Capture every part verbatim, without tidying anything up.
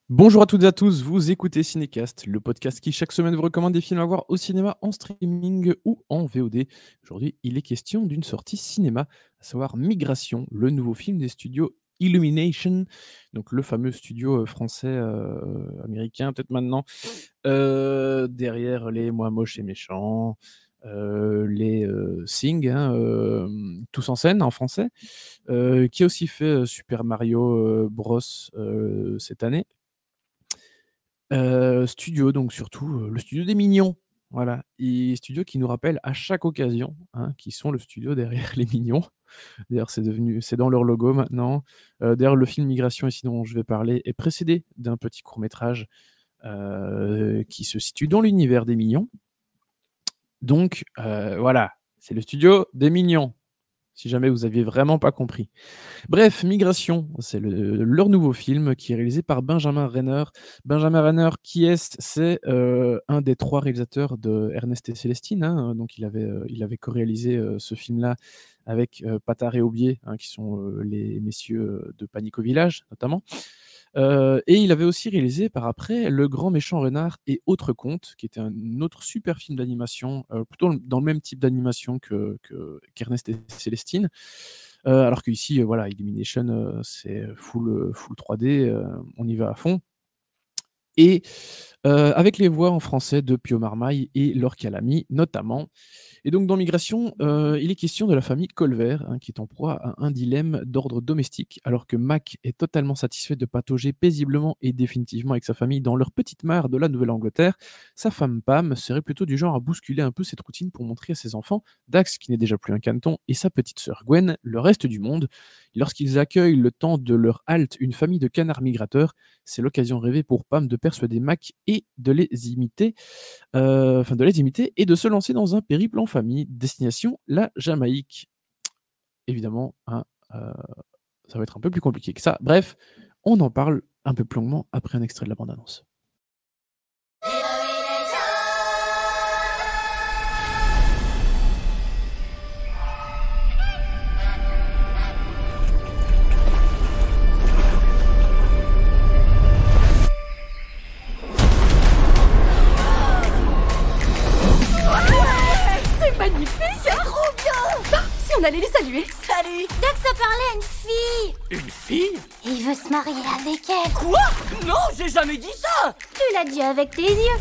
Bonjour à toutes et à tous, vous écoutez Cinécast, le podcast qui chaque semaine vous recommande des films à voir au cinéma, en streaming ou en V O D. Aujourd'hui, il est question d'une sortie cinéma, à savoir Migration, le nouveau film des studios Illumination, donc le fameux studio euh, français euh, américain peut-être maintenant, euh, derrière les Moi moche et méchants, euh, les euh, Sing, hein, euh, Tous en scène en français, euh, qui a aussi fait euh, Super Mario euh, Bros euh, cette année. Heu, studio donc surtout, heu, le studio des Mignons, voilà, et studio qui nous rappelle à chaque occasion, hein, qu'ils sont le studio derrière les Mignons. D'ailleurs, c'est devenu c'est dans leur logo maintenant. Heu, d'ailleurs, le film Migration, ici dont je vais parler, est précédé d'un petit court métrage, heu, qui se situe dans l'univers des Mignons. Donc, heu, voilà, c'est le studio des Mignons, si jamais vous aviez vraiment pas compris. Bref, Migration, c'est le leur nouveau film qui est réalisé par Benjamin Renner. Benjamin Renner, qui est-ce? C'est, heu, un des trois réalisateurs de Ernest et Célestine, hein, donc il avait, heu, il avait co-réalisé, heu, ce film-là avec, heu, Patard et Aubier, hein, qui sont, heu, les messieurs, heu, de Panique au village, notamment. Heu et il avait aussi réalisé par après Le Grand Méchant Renard et Autres Contes, qui était un autre super film d'animation, heu, plutôt dans le même type d'animation que que qu'Ernest et Célestine. Heu, alors qu'ici, heu, voilà, Illumination, heu, c'est full, heu, full trois D, heu, on y va à fond. Et heu, avec les voix en français de Pio Marmaille et Laure Calamy notamment. Et donc dans Migration, heu, il est question de la famille Colvert, hein, qui est en proie à un dilemme d'ordre domestique. Alors que Mac est totalement satisfait de patauger paisiblement et définitivement avec sa famille dans leur petite mare de la Nouvelle-Angleterre, sa femme Pam serait plutôt du genre à bousculer un peu cette routine pour montrer à ses enfants, Dax, qui n'est déjà plus un caneton, et sa petite sœur Gwen, le reste du monde. Et lorsqu'ils accueillent le temps de leur halte une famille de canards migrateurs, c'est l'occasion rêvée pour Pam de persuader Mac et de les imiter Heu, enfin de les imiter et de se lancer dans un périple en famille, destination la Jamaïque. Évidemment, hein, heu, ça va être un peu plus compliqué que ça. Bref, on en parle un peu plus longuement après un extrait de la bande annonce. C'est magnifique! C'est trop bien! Si on allait les saluer! Salut! Dax a parlé à une fille. Une fille? Il veut se marier avec elle. Quoi? Non, j'ai jamais dit ça! Tu l'as dit avec tes yeux.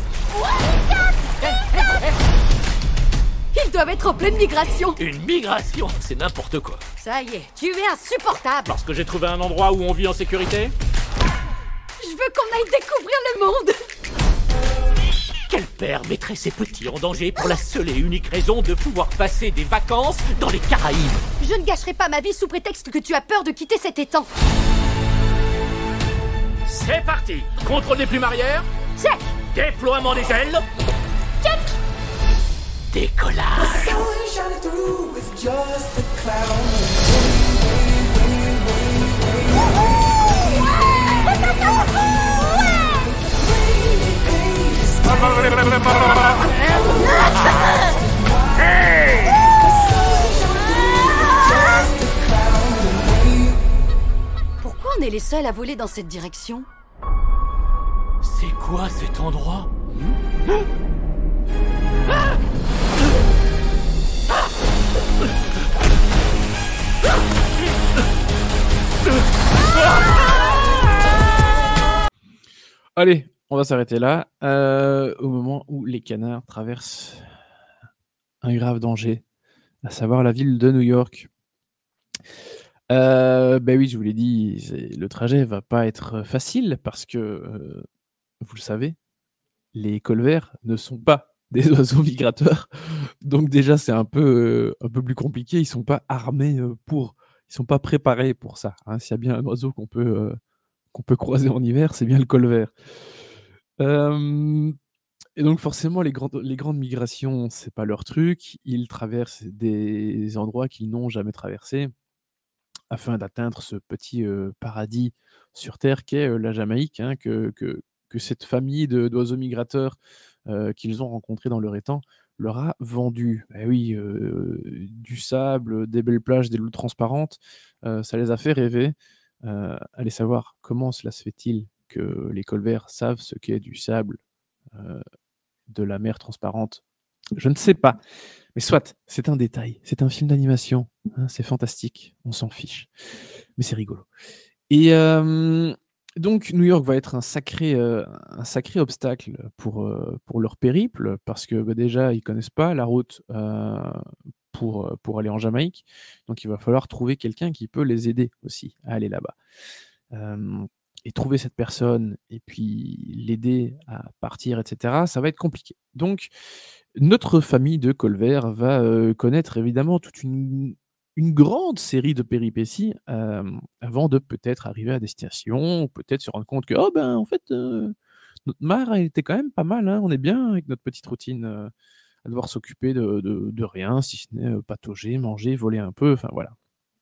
Ils doivent être en pleine migration! Une migration? C'est n'importe quoi. Ça y est, tu es insupportable! Parce que j'ai trouvé un endroit où on vit en sécurité? Je veux qu'on aille découvrir le monde! Quel père mettrait ses petits en danger pour la seule et unique raison de pouvoir passer des vacances dans les Caraïbes? Je ne gâcherai pas ma vie sous prétexte que tu as peur de quitter cet étang! C'est parti! Contrôle des plumes arrière. Check! Déploiement des ailes. Check. Décollage. Pourquoi on est les seuls à voler dans cette direction? C'est quoi cet endroit? Allez, on va s'arrêter là, heu, au moment où les canards traversent un grave danger, à savoir la ville de New York. Heu, beh, oui, je vous l'ai dit, c'est le trajet va pas être facile parce que, heu, vous le savez, les colverts ne sont pas des oiseaux migrateurs. Donc déjà, c'est un peu, heu, un peu plus compliqué. Ils sont pas armés, heu, pour. Ils sont pas préparés pour ça, hein. S'il y a bien un oiseau qu'on peut, heu, qu'on peut croiser en hiver, c'est bien le colvert. Hem et donc forcément, les grandes les grandes migrations, c'est pas leur truc. Ils traversent des endroits qu'ils n'ont jamais traversés afin d'atteindre ce petit, heu, paradis sur terre qu'est, heu, la Jamaïque, hein, que que que cette famille de d'oiseaux migrateurs, heu, qu'ils ont rencontrés dans leur étang, leur a vendu. Et oui, heu, du sable, des belles plages, des l'eau transparente, heu, ça les a fait rêver. Heu, allez savoir comment cela se fait-il que les Colvert savent ce qu'est du sable, heu, de la mer transparente? Je ne sais pas, mais soit, c'est un détail, c'est un film d'animation, hein, c'est fantastique, on s'en fiche, mais c'est rigolo et hem, donc New York va être un sacré, heu, un sacré obstacle pour, heu, pour leur périple parce que, bah, déjà, ils connaissent pas la route, heu, pour, heu, pour aller en Jamaïque, donc il va falloir trouver quelqu'un qui peut les aider aussi à aller là-bas. Hem et trouver cette personne et puis l'aider à partir et cetera, ça va être compliqué. Donc notre famille de Colvert va, heu, connaître évidemment toute une une grande série de péripéties, hem, avant de peut-être arriver à destination ou peut-être se rendre compte que: «Oh ben, en fait, heu, notre mare, elle était quand même pas mal, hein, on est bien avec notre petite routine, heu, à devoir s'occuper de de de rien si ce n'est, heu, patauger, manger, voler un peu», enfin voilà.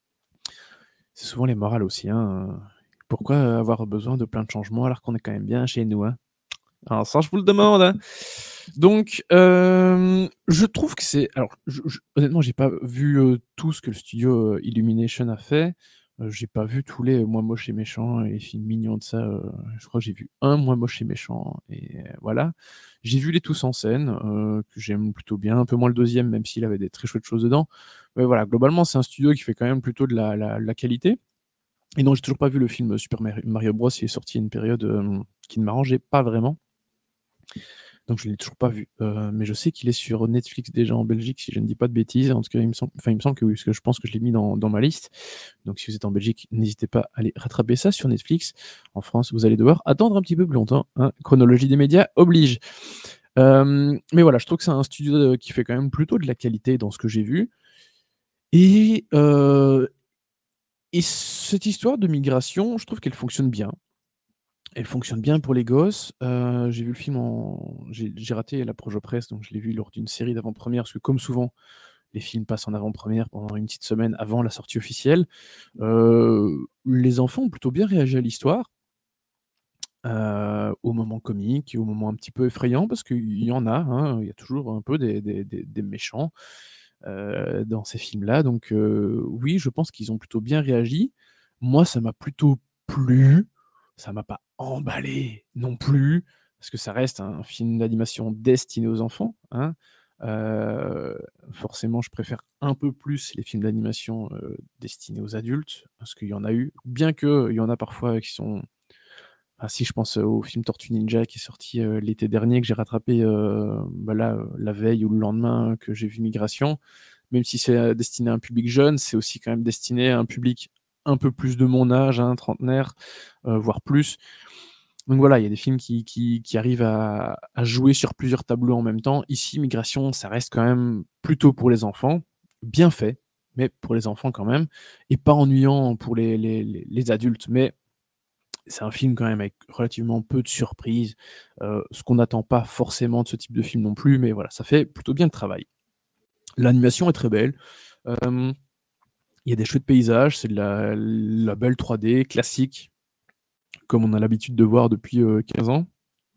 C'est souvent les morales aussi, hein, heu, pourquoi, heu, avoir besoin de plein de changements alors qu'on est quand même bien chez nous, hein? Alors ça, je vous le demande, hein. Donc, hem, je trouve que c'est alors je je honnêtement, j'ai pas vu, heu, tout ce que le studio, heu, Illumination a fait. Heu, j'ai pas vu tous les Moi moche et méchant et les films mignons de ça, heu, je crois que j'ai vu un Moi moche et méchant et euh, voilà. J'ai vu les Tous en scène, heu, que j'aime plutôt bien, un peu moins le deuxième, même s'il avait des très chouettes choses dedans. Mais voilà, globalement, c'est un studio qui fait quand même plutôt de la la la qualité et non, j'ai toujours pas vu le film Super Mari Mario Bros. Il est sorti à une période, hem, qui ne m'arrangeait pas vraiment. Donc je l'ai toujours pas vu, heu, mais je sais qu'il est sur Netflix déjà en Belgique, si je ne dis pas de bêtises. En tout cas, il me semble enfin, il me semble que oui, parce que je pense que je l'ai mis dans dans ma liste. Donc si vous êtes en Belgique, n'hésitez pas à aller rattraper ça sur Netflix. En France, vous allez devoir attendre un petit peu plus longtemps, hein, chronologie des médias oblige. Hem, mais voilà, je trouve que c'est un studio, heu, qui fait quand même plutôt de la qualité dans ce que j'ai vu et heu et cette histoire de migration, je trouve qu'elle fonctionne bien. Elle fonctionne bien pour les gosses. Heu, j'ai vu le film en j'ai j'ai raté la Projo Presse, donc je l'ai vu lors d'une série d'avant-première, parce que comme souvent, les films passent en avant-première pendant une petite semaine avant la sortie officielle. Heu, les enfants ont plutôt bien réagi à l'histoire, heu, aux moments comiques, aux moments un petit peu effrayants, parce qu'il y en a, hein, il y a toujours un peu des des des des méchants, heu, dans ces films-là, donc heu, oui, je pense qu'ils ont plutôt bien réagi. Moi, ça m'a plutôt plu, ça m'a pas emballé non plus, parce que ça reste un film d'animation destiné aux enfants, hein. Heu, forcément, je préfère un peu plus les films d'animation, heu, destinés aux adultes, parce qu'il y en a eu, bien qu'il y en a parfois qui sont ah si, je pense, heu, au film Tortue Ninja qui est sorti, heu, l'été dernier, que j'ai rattrapé, heu, bah, là, heu, la veille ou le lendemain, heu, que j'ai vu Migration. Même si c'est, heu, destiné à un public jeune, c'est aussi quand même destiné à un public un peu plus de mon âge, hein, trentenaire, heu, voire plus. Donc voilà, il y a des films qui qui qui arrivent à à jouer sur plusieurs tableaux en même temps. Ici, Migration, ça reste quand même plutôt pour les enfants, bien fait, mais pour les enfants quand même et pas ennuyant pour les les les les adultes. Mais c'est un film quand même avec relativement peu de surprises, heu, ce qu'on n'attend pas forcément de ce type de film non plus, mais voilà, ça fait plutôt bien le travail. L'animation est très belle, hem, il y a des chouettes paysages, c'est de la la belle trois D classique, comme on a l'habitude de voir depuis, heu, quinze ans.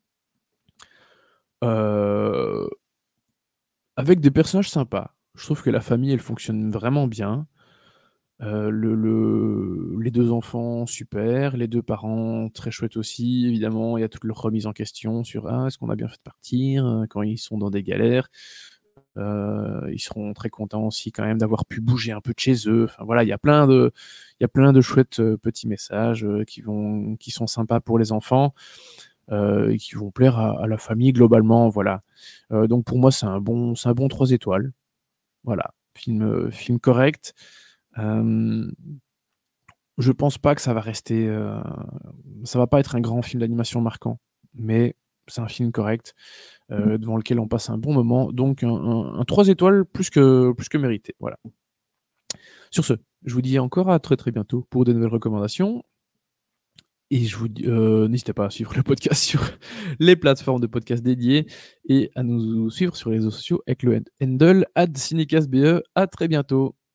Heu, avec des personnages sympas. Je trouve que la famille, elle fonctionne vraiment bien. Heu, le le les deux enfants, super, les deux parents, très chouettes aussi. Évidemment, il y a toute leur remise en question sur: «Ah, est-ce qu'on a bien fait de partir?» heu, quand ils sont dans des galères. Heu, ils seront très contents aussi quand même d'avoir pu bouger un peu de chez eux. Enfin voilà, il y a plein de il y a plein de chouettes, heu, petits messages, heu, qui vont qui sont sympas pour les enfants, heu, et qui vont plaire à à la famille globalement, voilà. Heu, donc pour moi, c'est un bon c'est un bon trois étoiles. Voilà, film, heu, film correct. Hem, je pense pas que ça va rester, heu, ça va pas être un grand film d'animation marquant, mais c'est un film correct, heu, devant lequel on passe un bon moment, donc un un un trois étoiles plus que plus que mérité, voilà. Sur ce, je vous dis encore à très, très bientôt pour de nouvelles recommandations et je vous dis heu, n'hésitez pas à suivre le podcast sur les plateformes de podcast dédiées et à nous suivre sur les réseaux sociaux avec le hand handle arobase cinecastbe. À très bientôt.